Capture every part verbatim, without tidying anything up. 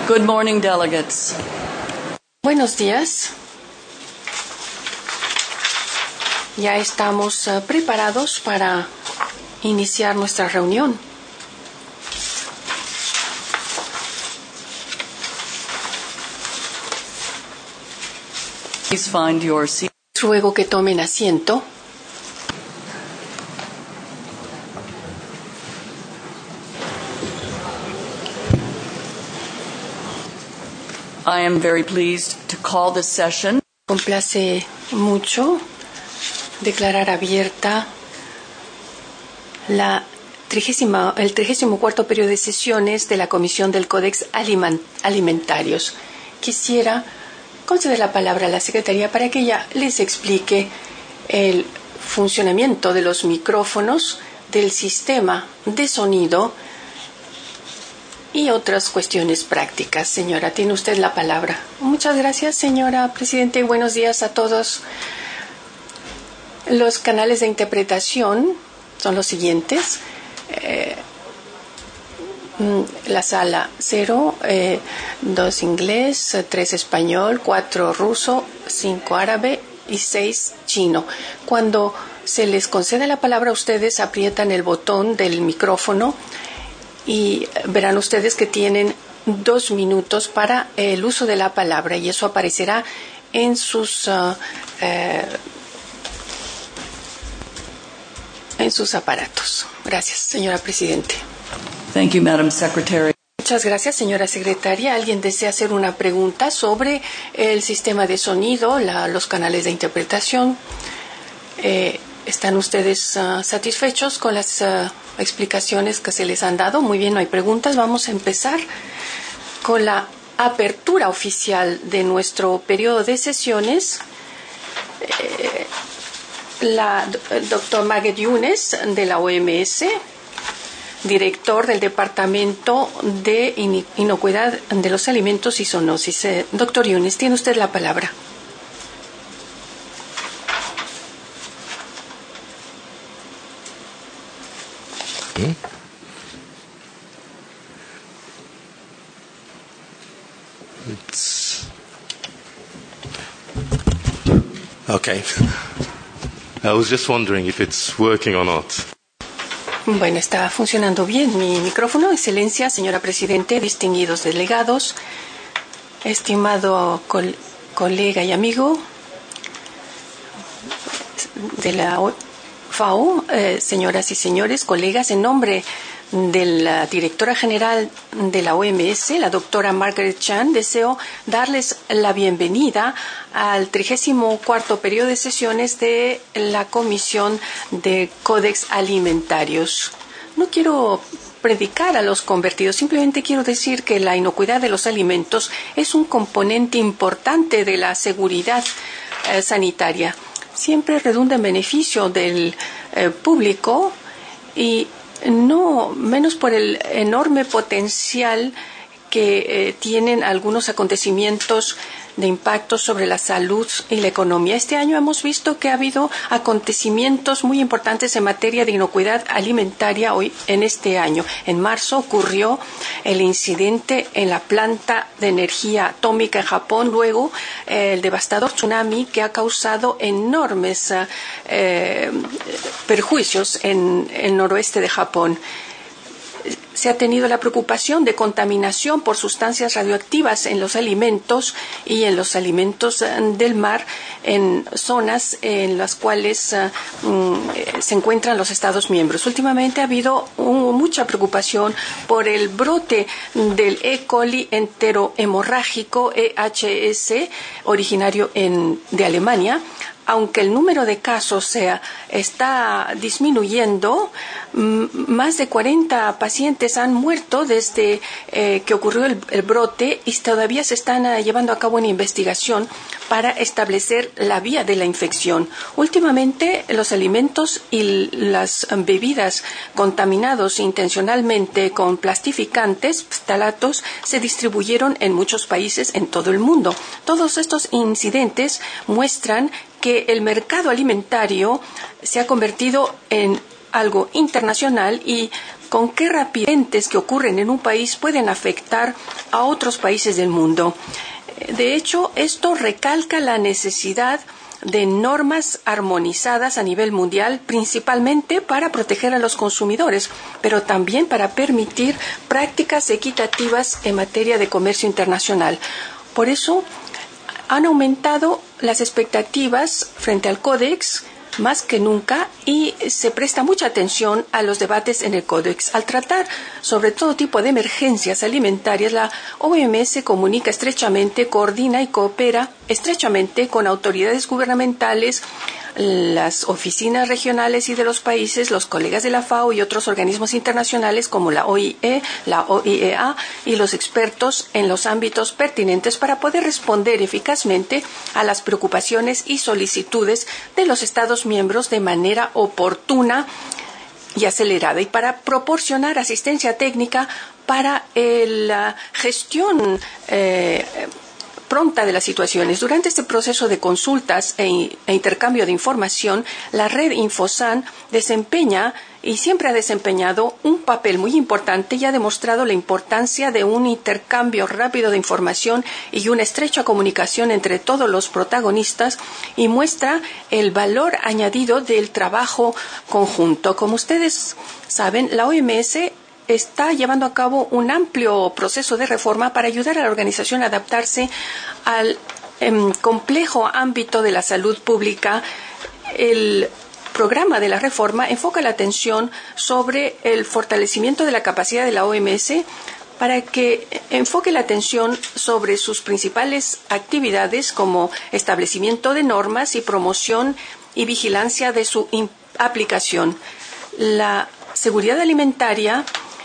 Good morning, delegates. Buenos días. Ya estamos uh, preparados para iniciar nuestra reunión. Please find your seat. Ruego que tomen asiento. I am very pleased to call this session. Complace mucho declarar abierta la trigésima, el trigésimo cuarto periodo de sesiones de la Comisión del Códex Alimentarios. Quisiera conceder la palabra a la Secretaría para que ella les explique el funcionamiento de los micrófonos, del sistema de sonido y otras cuestiones prácticas. Señora, tiene usted la palabra. Muchas gracias, señora Presidente. Buenos días a todos. Los canales de interpretación son los siguientes. Eh, la sala cero, eh, dos inglés, tres español, cuatro ruso, cinco árabe y seis chino. Cuando se les concede la palabra, ustedes aprietan el botón del micrófono y verán ustedes que tienen dos minutos para el uso de la palabra y eso aparecerá en sus uh, eh, en sus aparatos. Gracias, señora Presidente. Thank you, Madam Secretary. Muchas gracias, señora Secretaria. ¿Alguien desea hacer una pregunta sobre el sistema de sonido, la, los canales de interpretación? Eh, ¿Están ustedes uh, satisfechos con las uh, explicaciones que se les han dado? Muy bien, no hay preguntas. Vamos a empezar con la apertura oficial de nuestro periodo de sesiones. Eh, la el doctor Maged Younes de la O M S, director del Departamento de Inocuidad de los Alimentos y Zoonosis. Eh, doctor Younes, tiene usted la palabra. ¿Eh? It's okay. I was just wondering if it's working or not. Bueno, está funcionando bien mi micrófono. Excelencia, señora Presidente, distinguidos delegados, estimado col- colega y amigo de la F A O, eh, señoras y señores, colegas, en nombre de la directora general de la O M S, la doctora Margaret Chan, deseo darles la bienvenida al trigésimo cuarto periodo de sesiones de la Comisión de Códex Alimentarios. No quiero predicar a los convertidos, simplemente quiero decir que la inocuidad de los alimentos es un componente importante de la seguridad eh, sanitaria. Siempre redunda en beneficio del eh, público y no menos por el enorme potencial que eh, tienen algunos acontecimientos de impacto sobre la salud y la economía. Este año hemos visto que ha habido acontecimientos muy importantes en materia de inocuidad alimentaria hoy en este año. En marzo ocurrió el incidente en la planta de energía atómica en Japón, luego eh, el devastador tsunami que ha causado enormes eh, perjuicios en el noroeste de Japón. Se ha tenido la preocupación de contaminación por sustancias radioactivas en los alimentos y en los alimentos del mar en zonas en las cuales uh, um, se encuentran los Estados miembros. Últimamente ha habido un, mucha preocupación por el brote del E. coli enterohemorrágico E H S originario en, de Alemania. Aunque el número de casos sea, está disminuyendo, más de cuarenta pacientes han muerto desde eh, que ocurrió el, el brote y todavía se están uh, llevando a cabo una investigación para establecer la vía de la infección. Últimamente, los alimentos y las bebidas contaminados intencionalmente con plastificantes, phtalatos, se distribuyeron en muchos países en todo el mundo. Todos estos incidentes muestran que el mercado alimentario se ha convertido en algo internacional y con qué rapidez que ocurren en un país pueden afectar a otros países del mundo. De hecho, esto recalca la necesidad de normas armonizadas a nivel mundial, principalmente para proteger a los consumidores, pero también para permitir prácticas equitativas en materia de comercio internacional. Por eso, han aumentado las expectativas frente al Códex más que nunca y se presta mucha atención a los debates en el Códex. Al tratar sobre todo tipo de emergencias alimentarias, la O M S comunica estrechamente, coordina y coopera estrechamente con autoridades gubernamentales, las oficinas regionales y de los países, los colegas de la FAO y otros organismos internacionales como la O I E, la O I E A y los expertos en los ámbitos pertinentes para poder responder eficazmente a las preocupaciones y solicitudes de los Estados miembros de manera oportuna y acelerada y para proporcionar asistencia técnica para eh, la gestión eh, pronta de las situaciones. Durante este proceso de consultas e, e intercambio de información, la red InfoSan desempeña y siempre ha desempeñado un papel muy importante y ha demostrado la importancia de un intercambio rápido de información y una estrecha comunicación entre todos los protagonistas y muestra el valor añadido del trabajo conjunto. Como ustedes saben, la O M S está llevando a cabo un amplio proceso de reforma para ayudar a la organización a adaptarse al eh, complejo ámbito de la salud pública. El programa de la reforma enfoca la atención sobre el fortalecimiento de la capacidad de la O M S para que enfoque la atención sobre sus principales actividades como establecimiento de normas y promoción y vigilancia de su aplicación. La seguridad alimentaria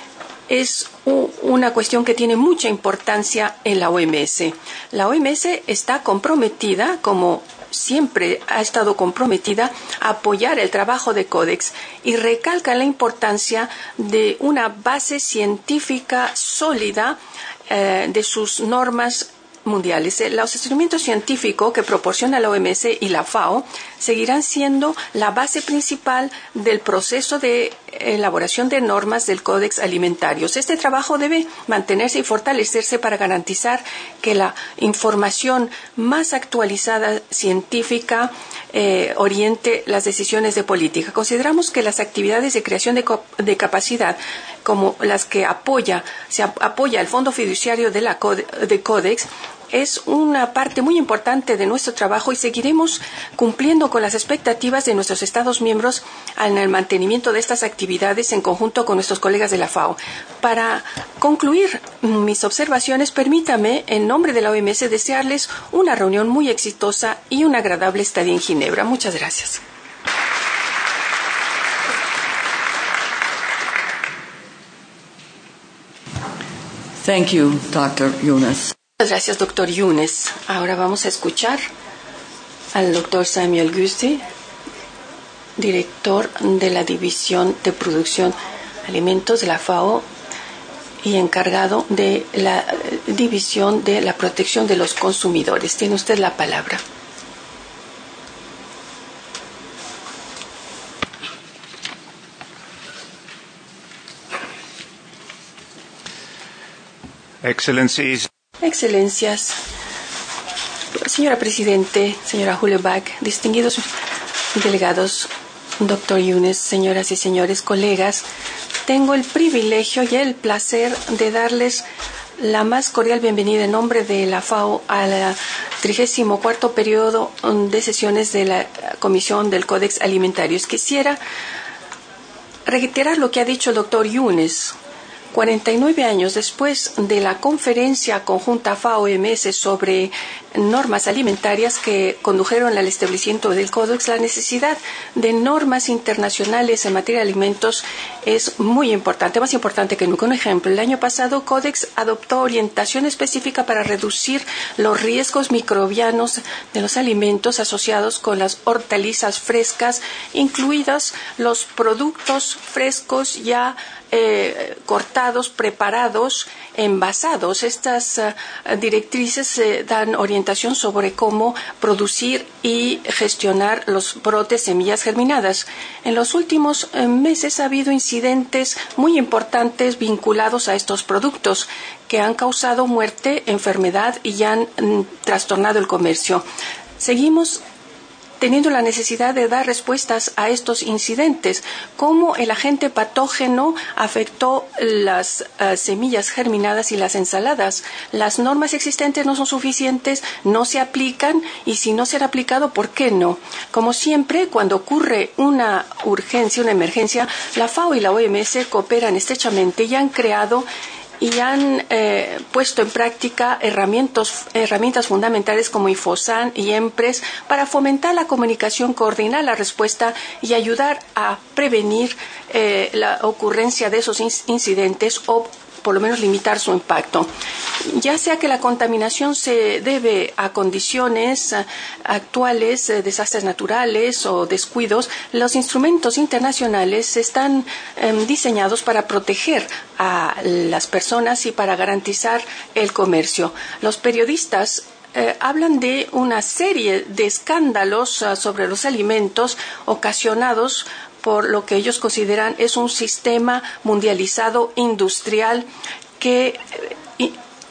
es una cuestión que tiene mucha importancia en la O M S. La O M S está comprometida, como siempre ha estado comprometida, a apoyar el trabajo de Códex y recalca la importancia de una base científica sólida eh, de sus normas mundiales. El asesoramiento científico que proporciona la O M S y la FAO seguirán siendo la base principal del proceso de elaboración de normas del Códex Alimentarios. Este trabajo debe mantenerse y fortalecerse para garantizar que la información más actualizada científica eh, oriente las decisiones de política. Consideramos que las actividades de creación de, de capacidad, como las que apoya, se ap apoya el Fondo Fiduciario de la de Códex, es una parte muy importante de nuestro trabajo y seguiremos cumpliendo con las expectativas de nuestros Estados miembros en el mantenimiento de estas actividades en conjunto con nuestros colegas de la FAO. Para concluir mis observaciones, permítame, en nombre de la O M S, desearles una reunión muy exitosa y una agradable estadía en Ginebra. Muchas gracias. Thank you, doctor Younes. Muchas gracias, doctor Younes. Ahora vamos a escuchar al doctor Samuel Gusti, director de la División de Producción de Alimentos de la FAO y encargado de la División de la Protección de los Consumidores. Tiene usted la palabra. Excellencies. Excelencias, señora Presidente, señora Houellebecq, distinguidos delegados, doctor Younes, señoras y señores colegas, tengo el privilegio y el placer de darles la más cordial bienvenida en nombre de la FAO al trigésimo cuarto periodo de sesiones de la Comisión del Códex Alimentarios. Quisiera reiterar lo que ha dicho el doctor Younes. cuarenta y nueve años después de la conferencia conjunta FAO M S sobre normas alimentarias que condujeron al establecimiento del Códex, la necesidad de normas internacionales en materia de alimentos es muy importante, más importante que nunca. Un ejemplo, el año pasado Códex adoptó orientación específica para reducir los riesgos microbianos de los alimentos asociados con las hortalizas frescas, incluidos los productos frescos ya eh, cortados, preparados, envasados. Estas uh, directrices eh, dan orientación sobre cómo producir y gestionar los brotes, semillas germinadas. En los últimos eh, meses ha habido incidentes muy importantes vinculados a estos productos que han causado muerte, enfermedad y han mm, trastornado el comercio. Seguimos teniendo la necesidad de dar respuestas a estos incidentes, cómo el agente patógeno afectó las uh, semillas germinadas y las ensaladas. Las normas existentes no son suficientes, no se aplican, y si no se han aplicado, ¿por qué no? Como siempre, cuando ocurre una urgencia, una emergencia, la FAO y la O M S cooperan estrechamente y han creado y han eh, puesto en práctica herramientas, herramientas fundamentales como IFOSAN y EMPRES para fomentar la comunicación, coordinar la respuesta y ayudar a prevenir eh, la ocurrencia de esos incidentes o por lo menos limitar su impacto. Ya sea que la contaminación se debe a condiciones actuales, desastres naturales o descuidos, los instrumentos internacionales están eh, diseñados para proteger a las personas y para garantizar el comercio. Los periodistas Eh, hablan de una serie de escándalos uh, sobre los alimentos ocasionados por lo que ellos consideran es un sistema mundializado industrial que eh,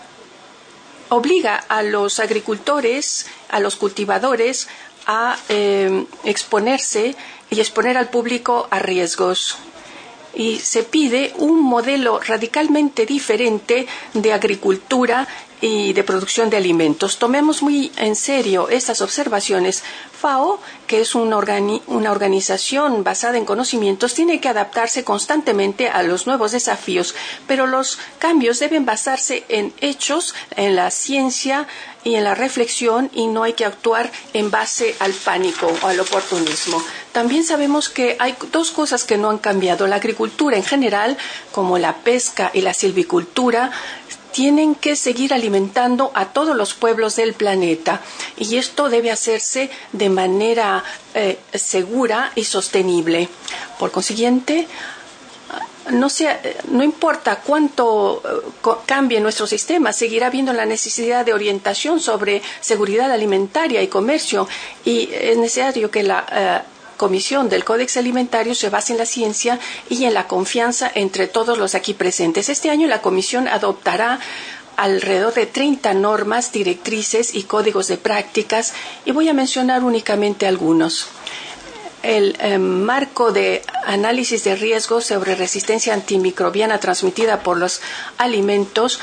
obliga a los agricultores, a los cultivadores a eh, exponerse y exponer al público a riesgos. Y se pide un modelo radicalmente diferente de agricultura y de producción de alimentos. Tomemos muy en serio estas observaciones. FAO, que es una, organi- una organización basada en conocimientos, tiene que adaptarse constantemente a los nuevos desafíos, pero los cambios deben basarse en hechos, en la ciencia y en la reflexión, y no hay que actuar en base al pánico o al oportunismo. También sabemos que hay dos cosas que no han cambiado. La agricultura en general, como la pesca y la silvicultura, tienen que seguir alimentando a todos los pueblos del planeta, y esto debe hacerse de manera eh, segura y sostenible. Por consiguiente, no sea, no importa cuánto uh, cambie nuestro sistema, seguirá habiendo la necesidad de orientación sobre seguridad alimentaria y comercio, y es necesario que la uh, Comisión del Códex Alimentario se basa en la ciencia y en la confianza entre todos los aquí presentes. Este año la Comisión adoptará alrededor de treinta normas, directrices y códigos de prácticas, y voy a mencionar únicamente algunos. El eh, marco de análisis de riesgos sobre resistencia antimicrobiana transmitida por los alimentos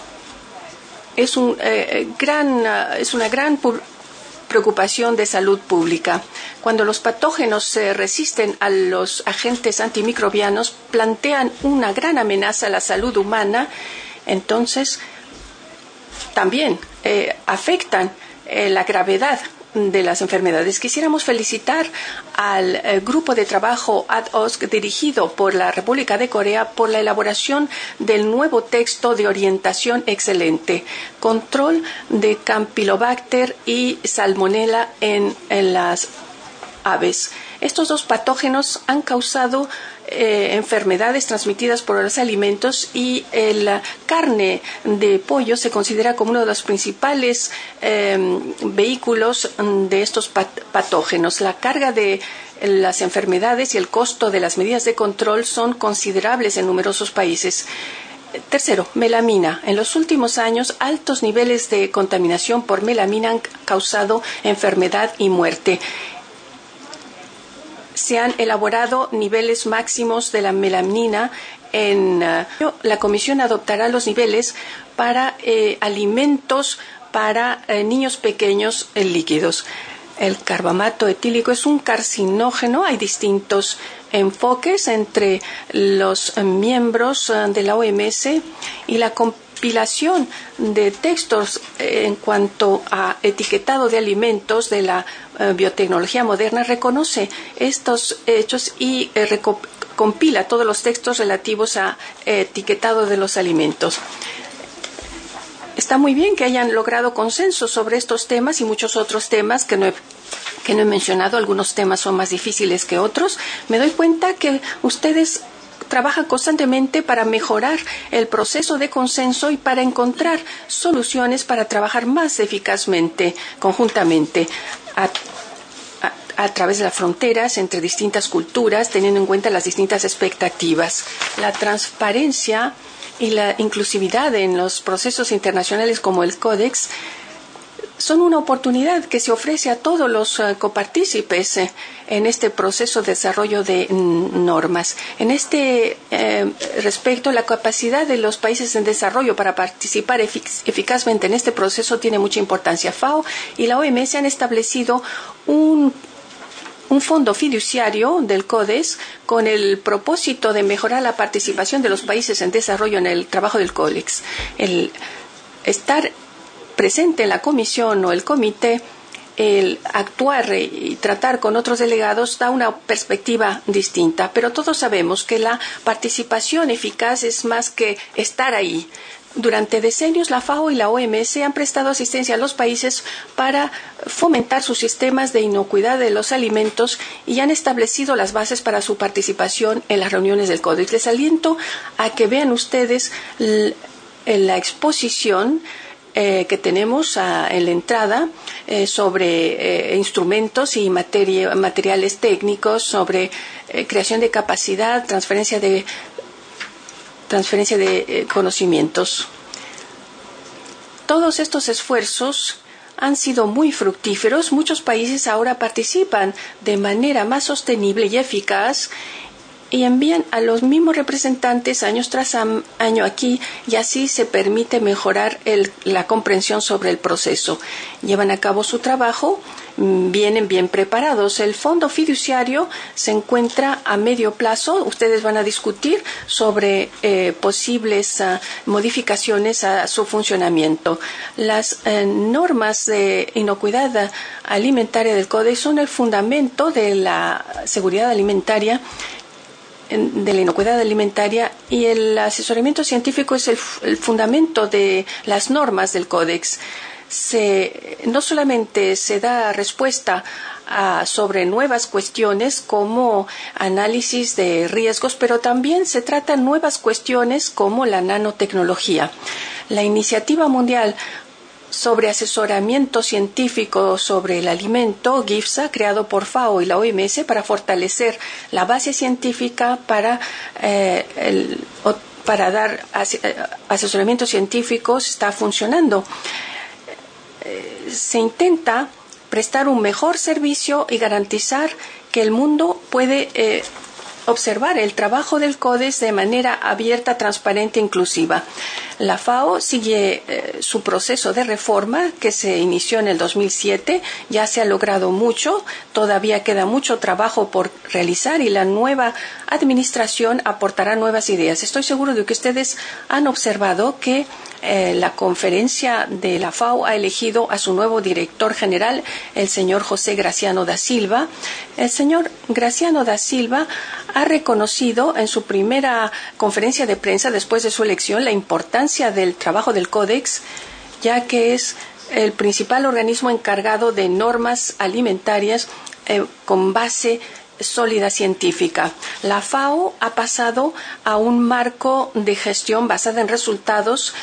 es, un, eh, gran, uh, es una gran preocupación de salud pública. Cuando los patógenos se resisten a los agentes antimicrobianos, plantean una gran amenaza a la salud humana, entonces también eh, afectan eh, la gravedad de las enfermedades. Quisiéramos felicitar al eh, grupo de trabajo ad hoc dirigido por la República de Corea por la elaboración del nuevo texto de orientación excelente, control de Campylobacter y Salmonella en, en las aves. Estos dos patógenos han causado eh, enfermedades transmitidas por los alimentos, y eh, la carne de pollo se considera como uno de los principales eh, vehículos de estos pat- patógenos. La carga de las enfermedades y el costo de las medidas de control son considerables en numerosos países. Tercero, melamina. En los últimos años, altos niveles de contaminación por melamina han causado enfermedad y muerte. Se han elaborado niveles máximos de la melamina. En uh, la Comisión adoptará los niveles para eh, alimentos para eh, niños pequeños eh, líquidos. El carbamato etílico es un carcinógeno. Hay distintos enfoques entre los miembros de la O M S, y la compilación de textos en cuanto a etiquetado de alimentos de la uh, biotecnología moderna reconoce estos hechos y eh, recop- compila todos los textos relativos a eh, etiquetado de los alimentos. Está muy bien que hayan logrado consenso sobre estos temas y muchos otros temas que no he, que no he mencionado. Algunos temas son más difíciles que otros. Me doy cuenta que ustedes trabaja constantemente para mejorar el proceso de consenso y para encontrar soluciones para trabajar más eficazmente, conjuntamente, a, a, a través de las fronteras entre distintas culturas, teniendo en cuenta las distintas expectativas. La transparencia y la inclusividad en los procesos internacionales como el Códex son una oportunidad que se ofrece a todos los uh, copartícipes eh, en este proceso de desarrollo de mm, normas. En este eh, respecto, la capacidad de los países en desarrollo para participar efic- eficazmente en este proceso tiene mucha importancia. FAO y la O M S han establecido un un fondo fiduciario del Códex con el propósito de mejorar la participación de los países en desarrollo en el trabajo del Códex. El estar presente en la comisión o el comité, el actuar y tratar con otros delegados da una perspectiva distinta, pero todos sabemos que la participación eficaz es más que estar ahí. Durante decenios, la FAO y la O M S han prestado asistencia a los países para fomentar sus sistemas de inocuidad de los alimentos y han establecido las bases para su participación en las reuniones del Códex. Les aliento a que vean ustedes l- la exposición Eh, que tenemos uh, en la entrada eh, sobre eh, instrumentos y materia, materiales técnicos, sobre eh, creación de capacidad, transferencia de, transferencia de eh, conocimientos. Todos estos esfuerzos han sido muy fructíferos. Muchos países ahora participan de manera más sostenible y eficaz y envían a los mismos representantes año tras año aquí, y así se permite mejorar el, la comprensión sobre el proceso. Llevan a cabo su trabajo, vienen bien preparados. El fondo fiduciario se encuentra a medio plazo. Ustedes van a discutir sobre eh, posibles uh, modificaciones a su funcionamiento. Las eh, normas de inocuidad alimentaria del Códex son el fundamento de la seguridad alimentaria de la inocuidad alimentaria, y el asesoramiento científico es el, el fundamento de las normas del Códex. Se, no solamente se da respuesta a, sobre nuevas cuestiones como análisis de riesgos, pero también se tratan nuevas cuestiones como la nanotecnología. La iniciativa mundial sobre asesoramiento científico sobre el alimento, GIFSA, creado por FAO y la O M S para fortalecer la base científica para, eh, el, para dar as, asesoramiento científico, está funcionando. Eh, se intenta prestar un mejor servicio y garantizar que el mundo puede eh, observar el trabajo del Códex de manera abierta, transparente e inclusiva. La FAO sigue eh, su proceso de reforma que se inició en el dos mil siete. Ya se ha logrado mucho, todavía queda mucho trabajo por realizar y la nueva administración aportará nuevas ideas. Estoy seguro de que ustedes han observado que Eh, la conferencia de la FAO ha elegido a su nuevo director general, el señor José Graciano da Silva. El señor Graciano da Silva ha reconocido en su primera conferencia de prensa después de su elección la importancia del trabajo del Códex, ya que es el principal organismo encargado de normas alimentarias eh, con base sólida científica. La FAO ha pasado a un marco de gestión basada en resultados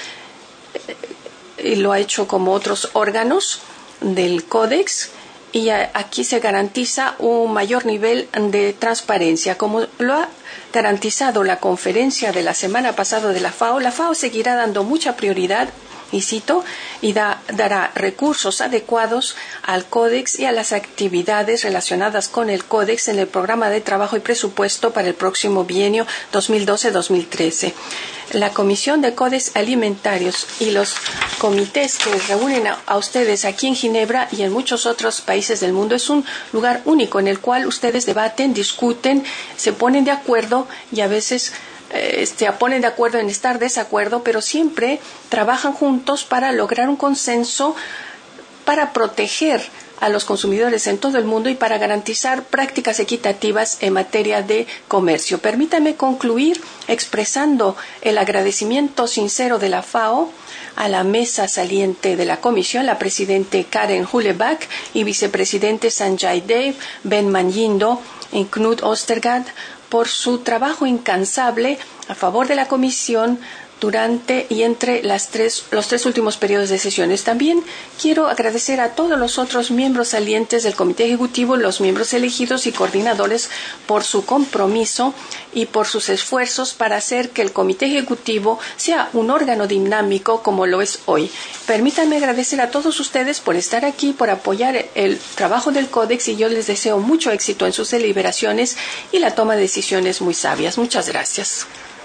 y lo ha hecho como otros órganos del Códex, y aquí se garantiza un mayor nivel de transparencia. Como lo ha garantizado la conferencia de la semana pasada de la FAO, la FAO seguirá dando mucha prioridad, y cito, y da, dará recursos adecuados al Códex y a las actividades relacionadas con el Códex en el programa de trabajo y presupuesto para el próximo bienio dos mil doce a dos mil trece. La Comisión de Códex Alimentarios y los comités que reúnen a, a ustedes aquí en Ginebra y en muchos otros países del mundo es un lugar único en el cual ustedes debaten, discuten, se ponen de acuerdo y a veces eh, se ponen de acuerdo en estar desacuerdo, pero siempre trabajan juntos para lograr un consenso para proteger a los consumidores en todo el mundo y para garantizar prácticas equitativas en materia de comercio. Permítame concluir expresando el agradecimiento sincero de la FAO a la mesa saliente de la Comisión, la presidente Karen Hullebach y vicepresidente Sanjay Dev, Ben Manyindo y Knut Ostergaard, por su trabajo incansable a favor de la Comisión durante y entre las tres, los tres últimos periodos de sesiones. También quiero agradecer a todos los otros miembros salientes del Comité Ejecutivo, los miembros elegidos y coordinadores por su compromiso y por sus esfuerzos para hacer que el Comité Ejecutivo sea un órgano dinámico como lo es hoy. Permítanme agradecer a todos ustedes por estar aquí, por apoyar el trabajo del Códex, y yo les deseo mucho éxito en sus deliberaciones y la toma de decisiones muy sabias. Muchas gracias.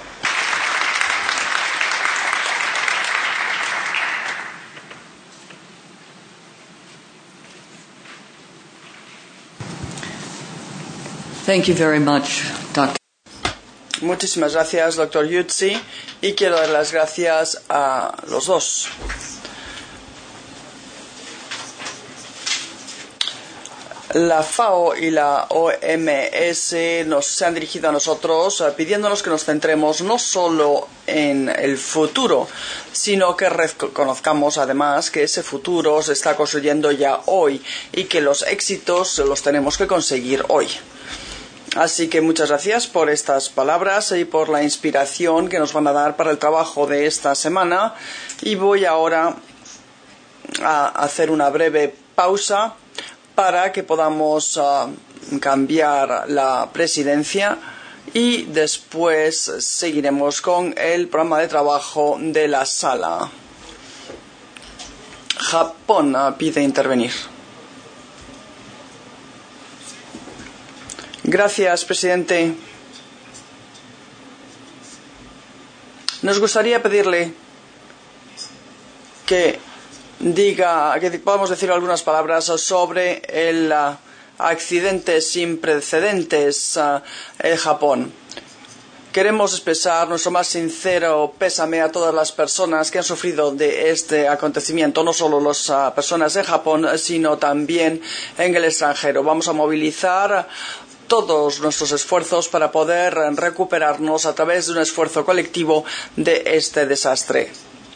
Thank you very much, doctor Muchísimas gracias, doctor Yutzi, y quiero dar las gracias a los dos. La FAO y la O M S nos se han dirigido a nosotros uh, pidiéndonos que nos centremos no solo en el futuro, sino que reconozcamos además que ese futuro se está construyendo ya hoy y que los éxitos los tenemos que conseguir hoy. Así que muchas gracias por estas palabras y por la inspiración que nos van a dar para el trabajo de esta semana. Y voy ahora a hacer una breve pausa para que podamos uh, cambiar la presidencia y después seguiremos con el programa de trabajo de la sala. Japón uh, pide intervenir. Gracias, presidente. Nos gustaría pedirle que diga, que podamos decir algunas palabras sobre el uh, accidente sin precedentes uh, en Japón. Queremos expresar nuestro más sincero pésame a todas las personas que han sufrido de este acontecimiento, no solo las uh, personas de Japón, sino también en el extranjero. Vamos a movilizar todos nuestros esfuerzos para poder recuperarnos a través de un esfuerzo colectivo de este desastre.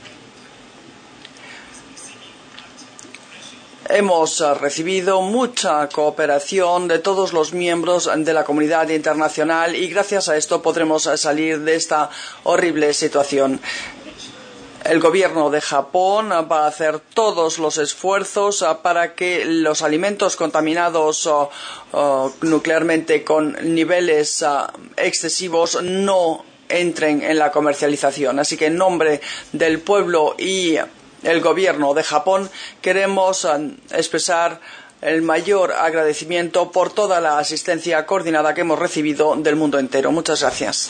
Hemos recibido mucha cooperación de todos los miembros de la comunidad internacional y gracias a esto podremos salir de esta horrible situación. El gobierno de Japón va a hacer todos los esfuerzos para que los alimentos contaminados uh, uh, nuclearmente con niveles uh, excesivos no entren en la comercialización. Así que en nombre del pueblo y el gobierno de Japón queremos uh, expresar el mayor agradecimiento por toda la asistencia coordinada que hemos recibido del mundo entero. Muchas gracias.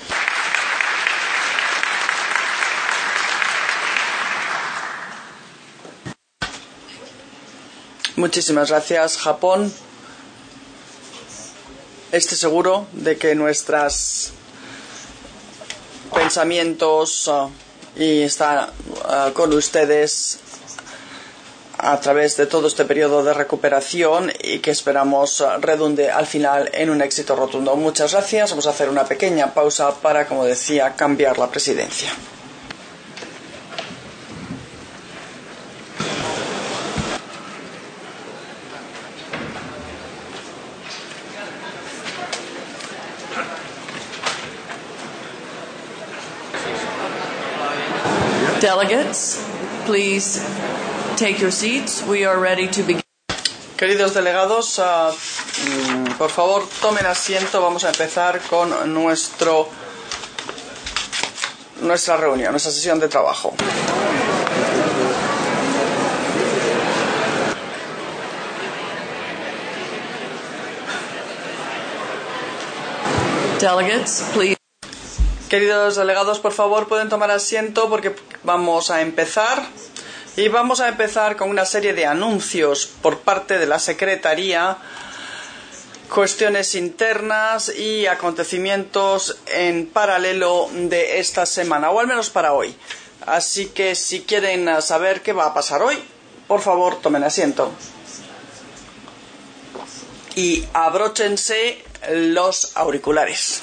Muchísimas gracias, Japón. Esté seguro de que nuestros pensamientos uh, y está uh, con ustedes a través de todo este periodo de recuperación y que esperamos uh, redunde al final en un éxito rotundo. Muchas gracias. Vamos a hacer una pequeña pausa para, como decía, cambiar la presidencia. Delegates, please take your seats. We are ready to begin. Queridos delegados, uh, por favor tomen asiento. Vamos a empezar con nuestro nuestra reunión, nuestra sesión de trabajo. Delegates, please. Queridos delegados, por favor, pueden tomar asiento porque vamos a empezar. Y vamos a empezar con una serie de anuncios por parte de la Secretaría, cuestiones internas y acontecimientos en paralelo de esta semana, o al menos para hoy. Así que si quieren saber qué va a pasar hoy, por favor, tomen asiento. Y abróchense los auriculares.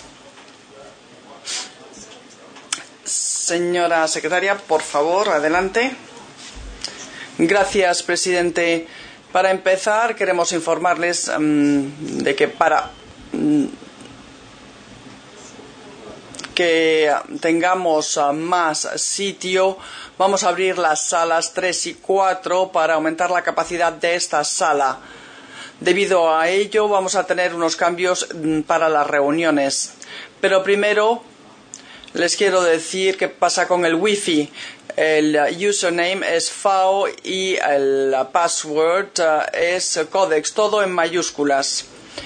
Señora secretaria, por favor, adelante. Gracias, presidente. Para empezar, queremos informarles um, de que para um, que tengamos más sitio, vamos a abrir las salas tres y cuatro para aumentar la capacidad de esta sala. Debido a ello, vamos a tener unos cambios para las reuniones. Pero primero, les quiero decir qué pasa con el Wi-Fi. El username es F A O y el password es Codex, todo en mayúsculas.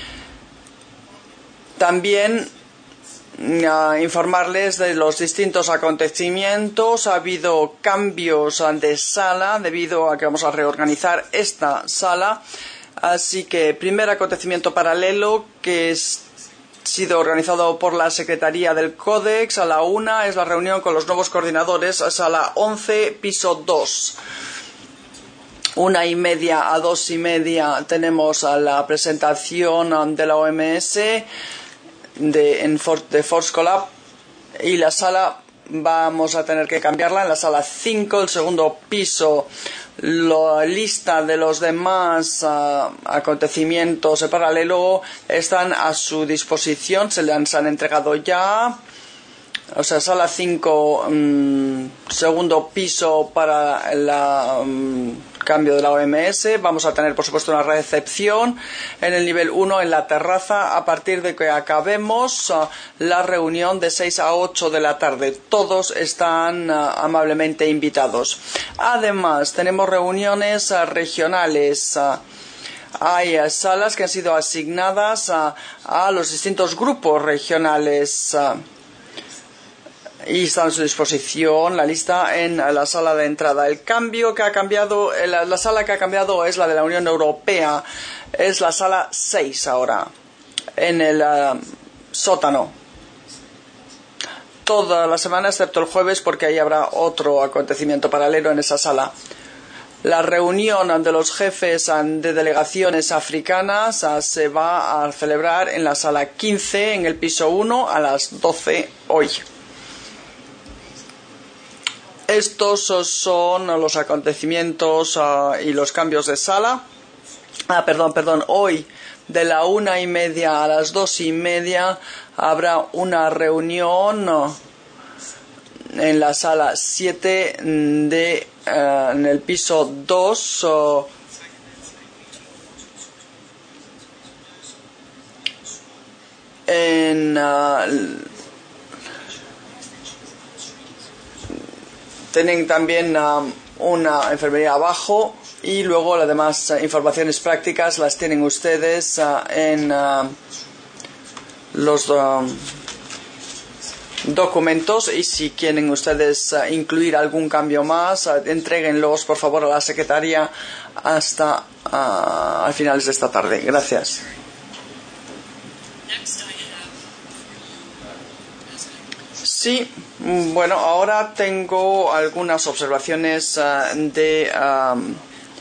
También uh, informarles de los distintos acontecimientos. Ha habido cambios de sala debido a que vamos a reorganizar esta sala. Así que primer acontecimiento paralelo que es sido organizado por la Secretaría del Códex. A la una es la reunión con los nuevos coordinadores, sala once, piso dos. Una y media a dos y media tenemos a la presentación de la O M S de, en For, de Force Collab, y la sala vamos a tener que cambiarla en la sala cinco, el segundo piso. La lista de los demás uh, acontecimientos en paralelo están a su disposición, se les han entregado ya. O sea, sala cinco, um, segundo piso para el um, cambio de la O M S. Vamos a tener, por supuesto, una recepción en el nivel uno en la terraza a partir de que acabemos uh, la reunión de seis a ocho de la tarde. Todos están uh, amablemente invitados. Además, tenemos reuniones uh, regionales. Uh, Hay uh, salas que han sido asignadas uh, a los distintos grupos regionales. Uh, Y está a su disposición la lista en la sala de entrada. El cambio que ha cambiado, la, la sala que ha cambiado es la de la Unión Europea. Es la sala seis ahora, en el uh, sótano. Toda la semana, excepto el jueves, porque ahí habrá otro acontecimiento paralelo en esa sala. La reunión de los jefes de delegaciones africanas uh, se va a celebrar en la sala quince, en el piso uno, a las doce hoy. Estos son los acontecimientos uh, y los cambios de sala. Ah, perdón, perdón. Hoy, de la una y media a las dos y media, habrá una reunión uh, en la sala siete de, uh, en el piso dos. Uh, en uh, Tienen también uh, una enfermería abajo, y luego las demás uh, informaciones prácticas las tienen ustedes uh, en uh, los uh, documentos, y si quieren ustedes uh, incluir algún cambio más, uh, entréguenlos por favor a la secretaria hasta uh, a finales de esta tarde. Gracias. Sí, bueno, ahora tengo algunas observaciones uh, de um,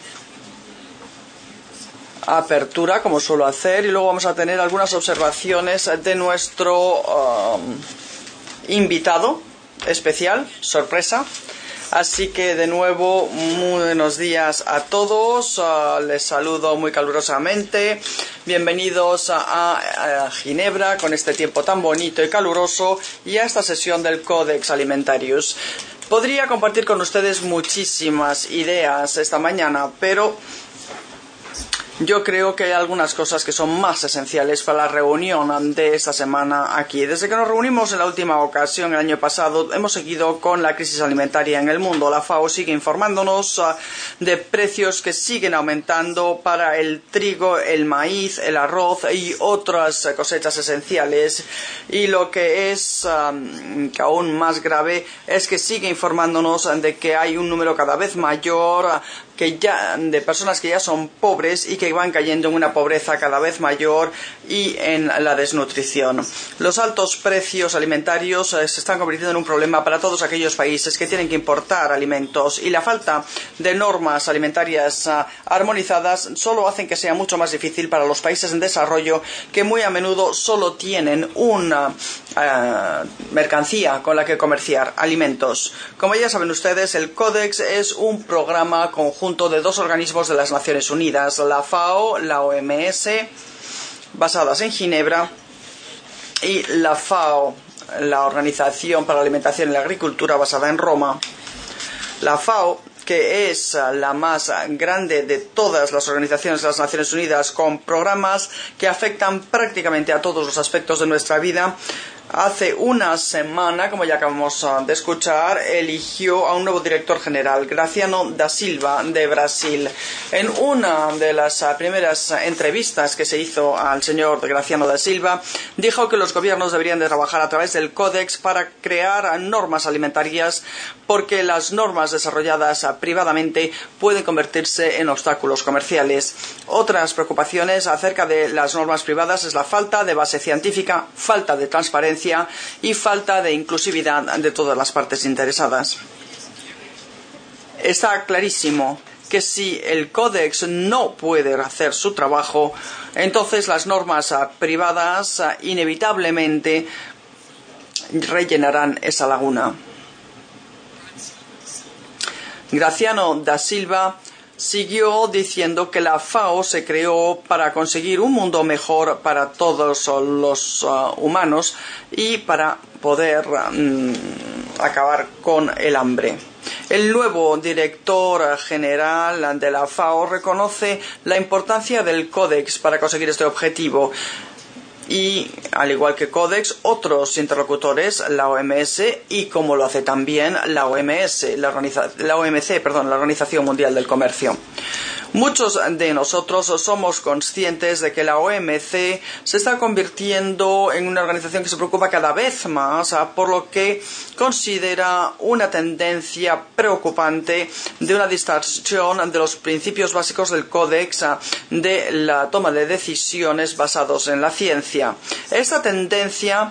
apertura, como suelo hacer, y luego vamos a tener algunas observaciones de nuestro um, invitado especial, sorpresa. Así que de nuevo, muy buenos días a todos, uh, les saludo muy calurosamente, bienvenidos a, a, a Ginebra con este tiempo tan bonito y caluroso, y a esta sesión del Codex Alimentarius. Podría compartir con ustedes muchísimas ideas esta mañana, pero yo creo que hay algunas cosas que son más esenciales para la reunión de esta semana aquí. Desde que nos reunimos en la última ocasión, el año pasado, hemos seguido con la crisis alimentaria en el mundo. La F A O sigue informándonos uh, de precios que siguen aumentando para el trigo, el maíz, el arroz y otras cosechas esenciales. Y lo que es um, que aún más grave es que sigue informándonos de que hay un número cada vez mayor uh, que ya, de personas que ya son pobres y que van cayendo en una pobreza cada vez mayor y en la desnutrición. Los altos precios alimentarios eh, se están convirtiendo en un problema para todos aquellos países que tienen que importar alimentos, y la falta de normas alimentarias uh, armonizadas solo hacen que sea mucho más difícil para los países en desarrollo, que muy a menudo solo tienen una uh, mercancía con la que comerciar, alimentos. Como ya saben ustedes, el Codex es un programa conjunto de dos organismos de las Naciones Unidas, la F A O, la O M S, basadas en Ginebra, y la F A O la Organización para la Alimentación y la Agricultura basada en Roma. La FAO, que es la más grande de todas las organizaciones de las Naciones Unidas, con programas que afectan prácticamente a todos los aspectos de nuestra vida, hace una semana, como ya acabamos de escuchar, eligió a un nuevo director general, Graciano da Silva, de Brasil. En una de las primeras entrevistas que se hizo al señor Graciano da Silva, dijo que los gobiernos deberían de trabajar a través del Códex para crear normas alimentarias, porque las normas desarrolladas privadamente pueden convertirse en obstáculos comerciales. Otras preocupaciones acerca de las normas privadas es la falta de base científica, falta de transparencia y falta de inclusividad de todas las partes interesadas. Está clarísimo que si el Códex no puede hacer su trabajo, entonces las normas privadas inevitablemente rellenarán esa laguna. Graciano da Silva siguió diciendo que la FAO se creó para conseguir un mundo mejor para todos los uh, humanos y para poder um, acabar con el hambre. El nuevo director general de la FAO reconoce la importancia del Códex para conseguir este objetivo. Y, al igual que Códex, otros interlocutores, la O M S y como lo hace también la O M S, la, organiza- la O M C, perdón, la Organización Mundial del Comercio. Muchos de nosotros somos conscientes de que la O M C se está convirtiendo en una organización que se preocupa cada vez más por lo que considera una tendencia preocupante de una distorsión de los principios básicos del Códex de la toma de decisiones basados en la ciencia. Esta tendencia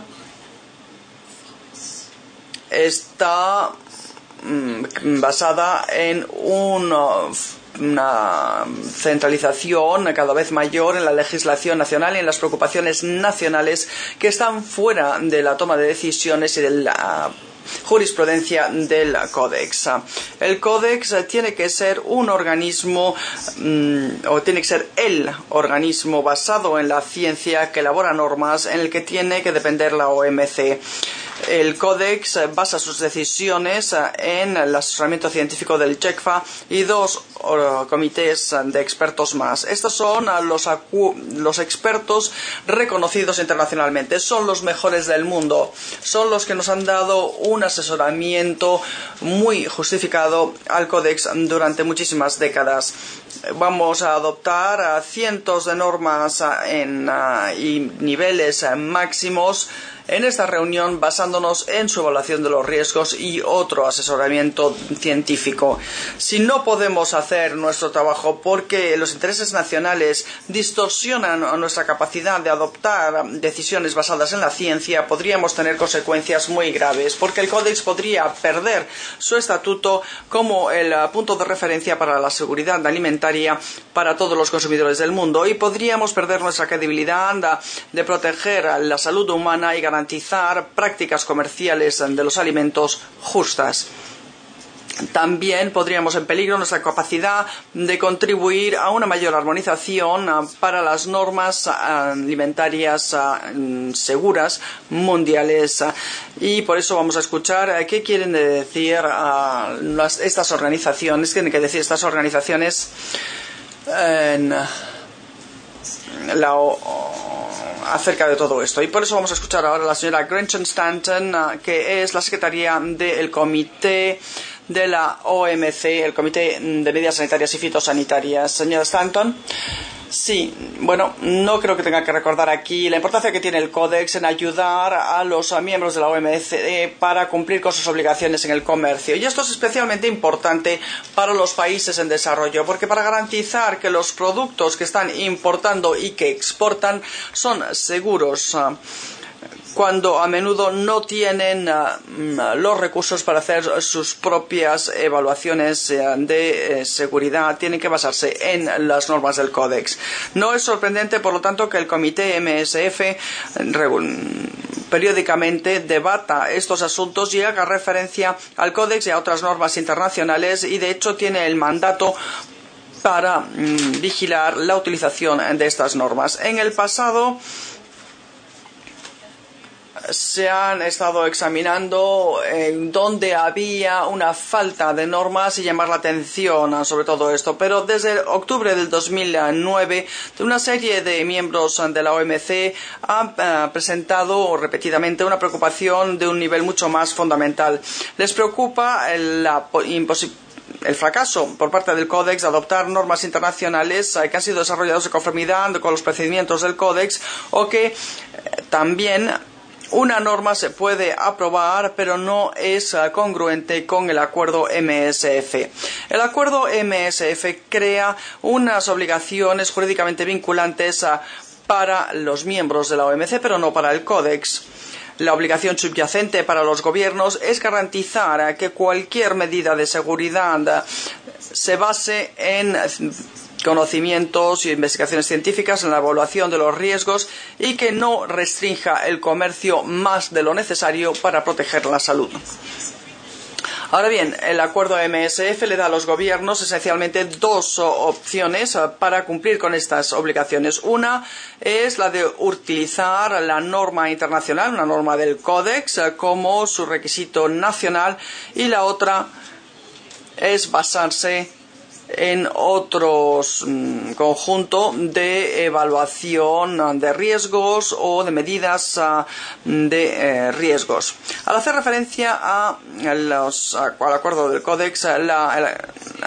está mm, basada en un una centralización cada vez mayor en la legislación nacional y en las preocupaciones nacionales que están fuera de la toma de decisiones y de la jurisprudencia del Códex. El Códex tiene que ser un organismo mmm, o tiene que ser el organismo basado en la ciencia que elabora normas en el que tiene que depender la O M C. El Códex basa sus decisiones en el asesoramiento científico del J E C F A y dos comités de expertos más. Estos son los, los expertos reconocidos internacionalmente. Son los mejores del mundo. Son los que nos han dado un asesoramiento muy justificado al Códex durante muchísimas décadas. Vamos a adoptar cientos de normas en, y niveles máximos en esta reunión basándonos en su evaluación de los riesgos y otro asesoramiento científico. Si no podemos hacer nuestro trabajo porque los intereses nacionales distorsionan nuestra capacidad de adoptar decisiones basadas en la ciencia, podríamos tener consecuencias muy graves, porque el Códex podría perder su estatuto como el punto de referencia para la seguridad alimentaria para todos los consumidores del mundo y podríamos perder nuestra credibilidad de proteger la salud humana y garantizar garantizar prácticas comerciales de los alimentos justas. También podríamos en peligro nuestra capacidad de contribuir a una mayor armonización para las normas alimentarias seguras mundiales. Y por eso vamos a escuchar qué quieren decir las, estas organizaciones, qué tienen que decir estas organizaciones en la acerca de todo esto. Y por eso vamos a escuchar ahora a la señora Gretchen Stanton, uh, que es la secretaria del comité de la O M C, el Comité de Medidas Sanitarias y Fitosanitarias. Señora Stanton. Sí, bueno, no creo que tenga que recordar aquí la importancia que tiene el Códex en ayudar a los miembros de la O M C para cumplir con sus obligaciones en el comercio. Y esto es especialmente importante para los países en desarrollo, porque para garantizar que los productos que están importando y que exportan son seguros, cuando a menudo no tienen uh, los recursos para hacer sus propias evaluaciones uh, de uh, seguridad, tienen que basarse en las normas del Códex. No es sorprendente, por lo tanto, que el Comité M S F periódicamente debata estos asuntos y haga referencia al Códex y a otras normas internacionales y, de hecho, tiene el mandato para mm, vigilar la utilización de estas normas. En el pasado, se han estado examinando eh, donde había una falta de normas y llamar la atención sobre todo esto. Pero desde octubre del dos mil nueve, una serie de miembros de la O M C han uh, presentado repetidamente una preocupación de un nivel mucho más fundamental. Les preocupa la imposibilidad el fracaso por parte del Códex de adoptar normas internacionales eh, que han sido desarrolladas de conformidad con los procedimientos del Códex, o que eh, también una norma se puede aprobar pero no es uh, congruente con el acuerdo M S F. El acuerdo M S F crea unas obligaciones jurídicamente vinculantes uh, para los miembros de la O M C, pero no para el Códex. La obligación subyacente para los gobiernos es garantizar que cualquier medida de seguridad se base en conocimientos y investigaciones científicas, en la evaluación de los riesgos, y que no restrinja el comercio más de lo necesario para proteger la salud. Ahora bien, el acuerdo M S F le da a los gobiernos esencialmente dos opciones para cumplir con estas obligaciones. Una es la de utilizar la norma internacional, una norma del Códex, como su requisito nacional, y la otra es basarse en otros mm, conjunto de evaluación de riesgos o de medidas uh, de eh, riesgos. Al hacer referencia a los, a, al acuerdo del Códex, la, la,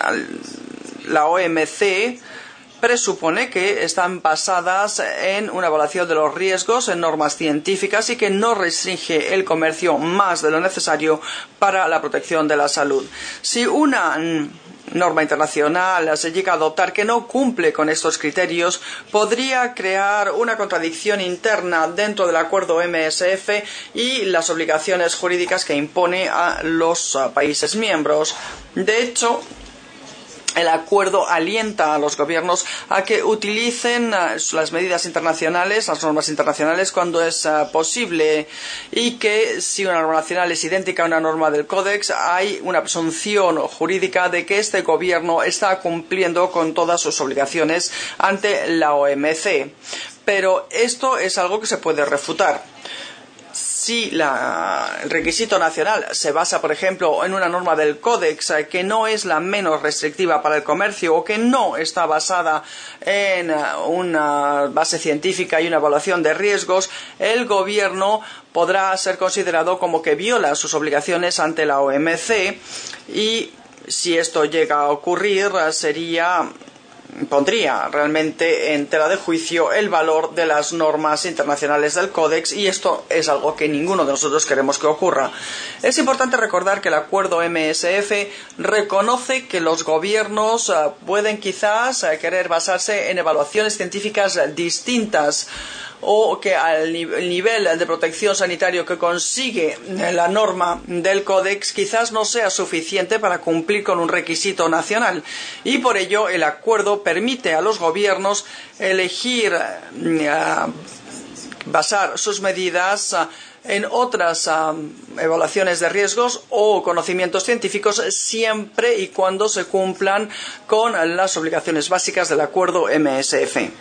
la O M C presupone que están basadas en una evaluación de los riesgos, en normas científicas, y que no restringe el comercio más de lo necesario para la protección de la salud. Si una mm, norma internacional se llega a adoptar que no cumple con estos criterios, podría crear una contradicción interna dentro del acuerdo M S F y las obligaciones jurídicas que impone a los uh, países miembros. De hecho, el acuerdo alienta a los gobiernos a que utilicen uh, las medidas internacionales, las normas internacionales, cuando es uh, posible, y que si una norma nacional es idéntica a una norma del Códex, hay una presunción jurídica de que este gobierno está cumpliendo con todas sus obligaciones ante la O M C. Pero esto es algo que se puede refutar. Si la, el requisito nacional se basa, por ejemplo, en una norma del Códex que no es la menos restrictiva para el comercio, o que no está basada en una base científica y una evaluación de riesgos, el gobierno podrá ser considerado como que viola sus obligaciones ante la O M C, y si esto llega a ocurrir, sería pondría realmente en tela de juicio el valor de las normas internacionales del Códex, y esto es algo que ninguno de nosotros queremos que ocurra. Es importante recordar que el acuerdo M S F reconoce que los gobiernos uh, pueden quizás uh, querer basarse en evaluaciones científicas distintas, o que al ni el nivel de protección sanitario que consigue la norma del Códex quizás no sea suficiente para cumplir con un requisito nacional, y por ello el acuerdo permite a los gobiernos elegir uh, basar sus medidas uh, en otras uh, evaluaciones de riesgos o conocimientos científicos, siempre y cuando se cumplan con las obligaciones básicas del acuerdo M S F.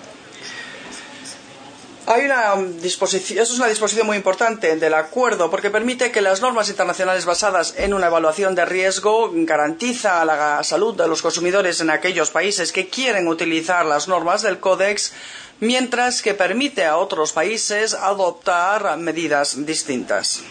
Hay una disposición, eso es una disposición muy importante del acuerdo, porque permite que las normas internacionales basadas en una evaluación de riesgo garantiza la salud de los consumidores en aquellos países que quieren utilizar las normas del Códex, mientras que permite a otros países adoptar medidas distintas.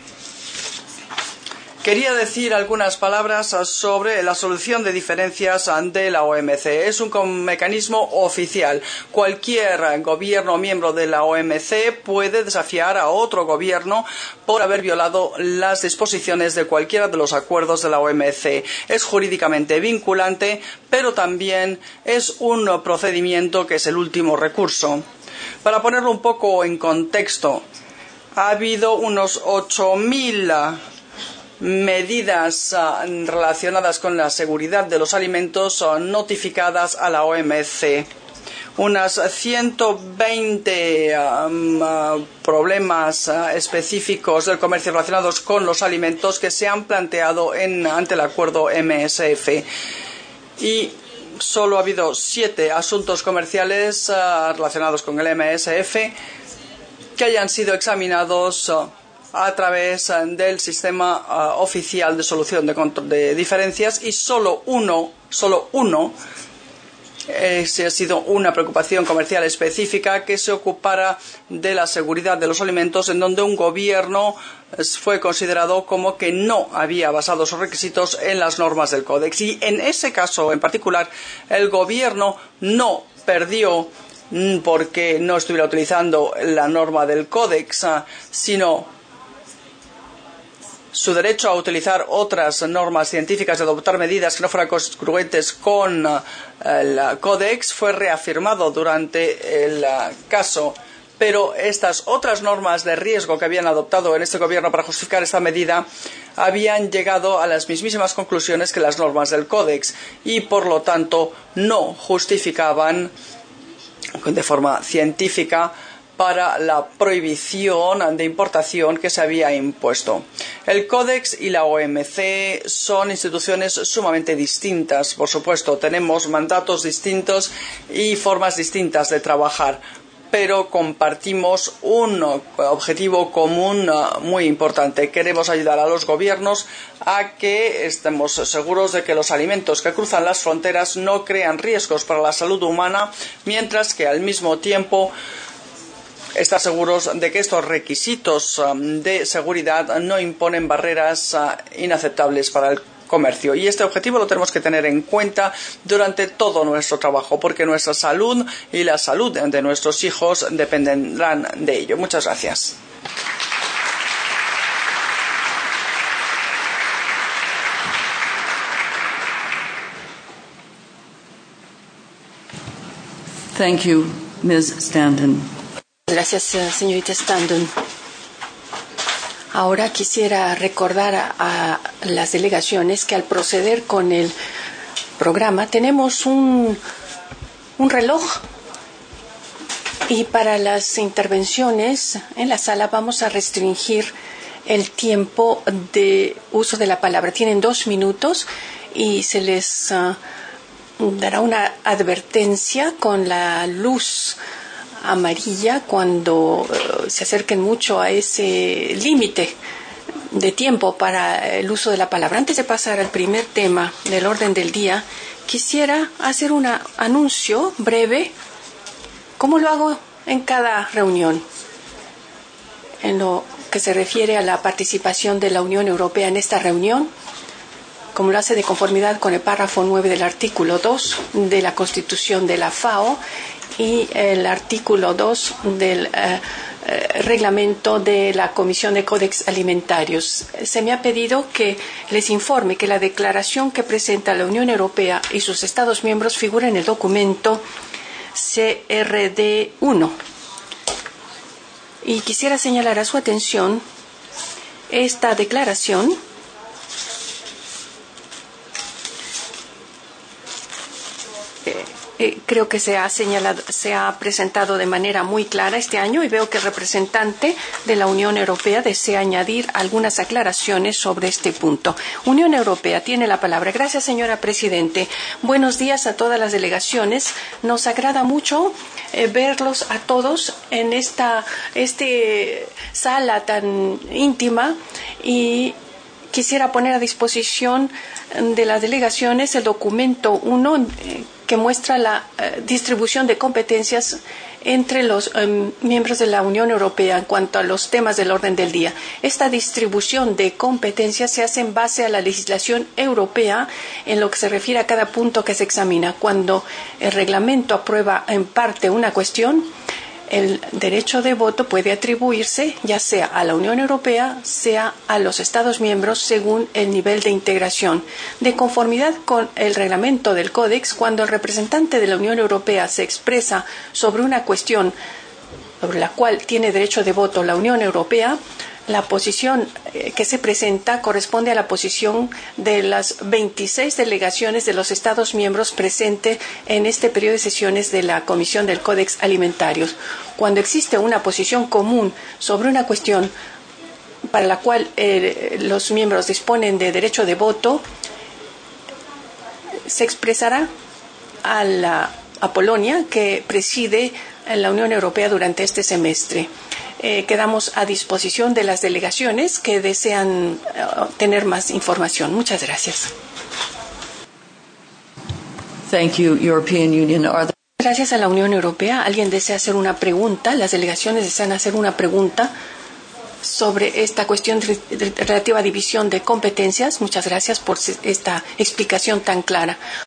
Quería decir algunas palabras sobre la solución de diferencias de la O M C. Es un mecanismo oficial. Cualquier gobierno miembro de la O M C puede desafiar a otro gobierno por haber violado las disposiciones de cualquiera de los acuerdos de la O M C. Es jurídicamente vinculante, pero también es un procedimiento que es el último recurso. Para ponerlo un poco en contexto, ha habido unos ocho mil medidas uh, relacionadas con la seguridad de los alimentos uh, notificadas a la O M C. Unas ciento veinte um, uh, problemas uh, específicos del comercio relacionados con los alimentos que se han planteado en, ante el acuerdo M S F. Y solo ha habido siete asuntos comerciales uh, relacionados con el M S F que hayan sido examinados uh, a través del sistema uh, oficial de solución de, de diferencias, y solo uno, solo uno, Ese ha sido una preocupación comercial específica que se ocupara de la seguridad de los alimentos, en donde un gobierno fue considerado como que no había basado sus requisitos en las normas del Códex. Y en ese caso en particular, el gobierno no perdió porque no estuviera utilizando la norma del Códex, sino su derecho a utilizar otras normas científicas y adoptar medidas que no fueran congruentes con uh, el Códex fue reafirmado durante el uh, caso. Pero estas otras normas de riesgo que habían adoptado en este gobierno para justificar esta medida habían llegado a las mismísimas conclusiones que las normas del Códex y, por lo tanto, no justificaban de forma científica para la prohibición de importación que se había impuesto. El Códex y la O M C son instituciones sumamente distintas, por supuesto. Tenemos mandatos distintos y formas distintas de trabajar, pero compartimos un objetivo común muy importante. Queremos ayudar a los gobiernos a que estemos seguros de que los alimentos que cruzan las fronteras no crean riesgos para la salud humana, mientras que al mismo tiempo estar seguros de que estos requisitos de seguridad no imponen barreras inaceptables para el comercio. Y este objetivo lo tenemos que tener en cuenta durante todo nuestro trabajo, porque nuestra salud y la salud de nuestros hijos dependerán de ello. Muchas gracias. Thank you, Miz Standen. Gracias, señorita Standen. Ahora quisiera recordar a, a las delegaciones que al proceder con el programa tenemos un, un reloj, y para las intervenciones en la sala vamos a restringir el tiempo de uso de la palabra. Tienen dos minutos y se les uh, dará una advertencia con la luz amarilla cuando uh, se acerquen mucho a ese límite de tiempo para el uso de la palabra. Antes de pasar al primer tema del orden del día, quisiera hacer un anuncio breve, como lo hago en cada reunión, en lo que se refiere a la participación de la Unión Europea en esta reunión, como lo hace de conformidad con el párrafo nueve del artículo dos de la Constitución de la FAO y el artículo dos del eh, eh, reglamento de la Comisión de Códex Alimentarios. Se me ha pedido que les informe que la declaración que presenta la Unión Europea y sus Estados miembros figura en el documento C R D uno. Y quisiera señalar a su atención esta declaración Eh, creo que se ha señalado, se ha presentado de manera muy clara este año, y veo que el representante de la Unión Europea desea añadir algunas aclaraciones sobre este punto. Unión Europea tiene la palabra. Gracias, señora Presidente. Buenos días a todas las delegaciones. Nos agrada mucho eh, verlos a todos en esta este sala tan íntima, y quisiera poner a disposición de las delegaciones el documento uno eh, que muestra la eh, distribución de competencias entre los eh, miembros de la Unión Europea en cuanto a los temas del orden del día. Esta distribución de competencias se hace en base a la legislación europea en lo que se refiere a cada punto que se examina. Cuando el reglamento aprueba en parte una cuestión, el derecho de voto puede atribuirse ya sea a la Unión Europea, sea a los Estados miembros, según el nivel de integración. De conformidad con el reglamento del Códex, cuando el representante de la Unión Europea se expresa sobre una cuestión sobre la cual tiene derecho de voto la Unión Europea, la posición que se presenta corresponde a la posición de las veintiséis delegaciones de los Estados miembros presentes en este periodo de sesiones de la Comisión del Códex Alimentarios. Cuando existe una posición común sobre una cuestión para la cual eh, los miembros disponen de derecho de voto, se expresará a, la, a Polonia, que preside la Unión Europea durante este semestre. eh, quedamos a disposición de las delegaciones que desean uh, tener más información. Muchas gracias. Thank you, European Union. Are there... Gracias a la Unión Europea. ¿Alguien desea hacer una pregunta? Las delegaciones desean hacer una pregunta sobre esta cuestión relativa a división de competencias. Muchas gracias por esta explicación tan clara.